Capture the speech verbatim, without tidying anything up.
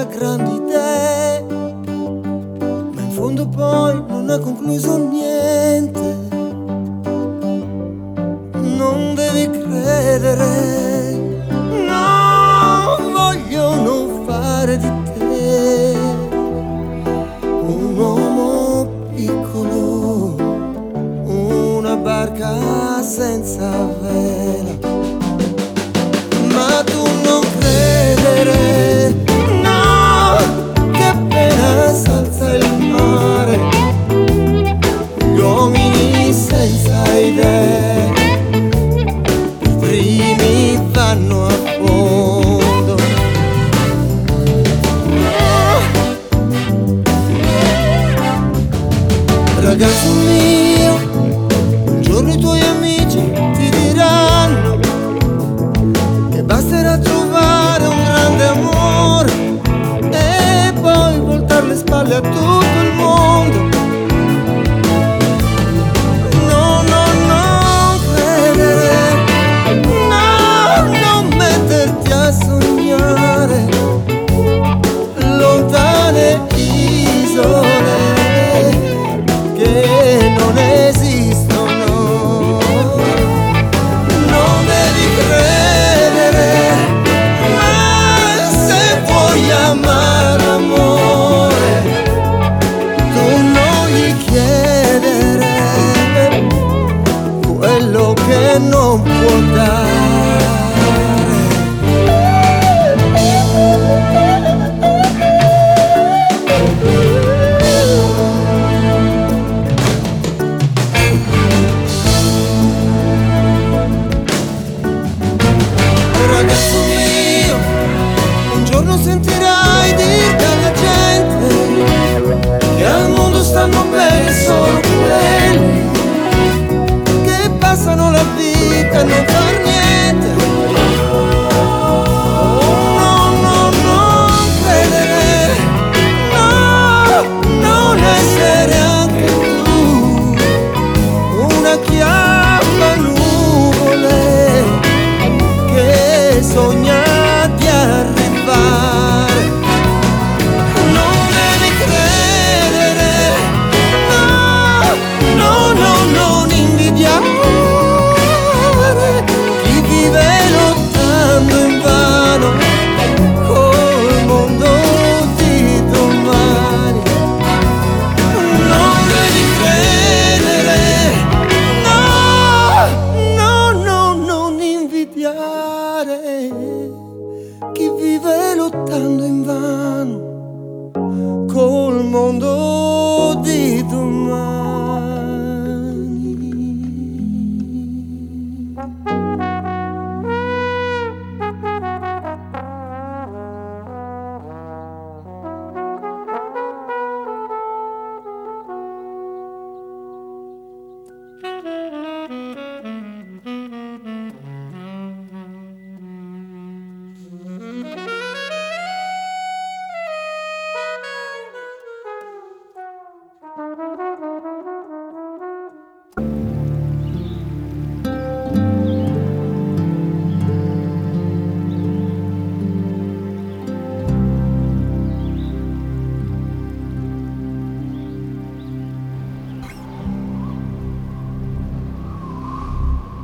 grandi idee, ma in fondo poi non ha concluso niente. Non devi credere, no, vogliono fare di te un uomo piccolo, una barca senza vela. Ma tu non credere, no, che appena s'alza il mare, gli uomini senza idee i primi vanno a fondo. Ragazzo mio, un giorno i tuoi amici ti diranno che basterà trovare un grande amore e poi voltar le spalle a tutto il mondo. No, no, non credere, no, non metterti a sognare lontane isole che non esistono. Non devi credere, ma se vuoi amare amore, tu non gli chiedere quello che non può dare. Ragazzo mio, un giorno sentirai dire dalla gente che al mondo stanno bene solo quelli che passano la vita a non far niente. No, no, non credere, no, non essere anche tu una chiappa nuvole che sogna di arrivare. Non devi credere, no, no, no, non invidiare chi vive lottando invano col mondo di domani. Non devi credere, no, no, no, non invidiare chi vive lottando invano col mondo di domani.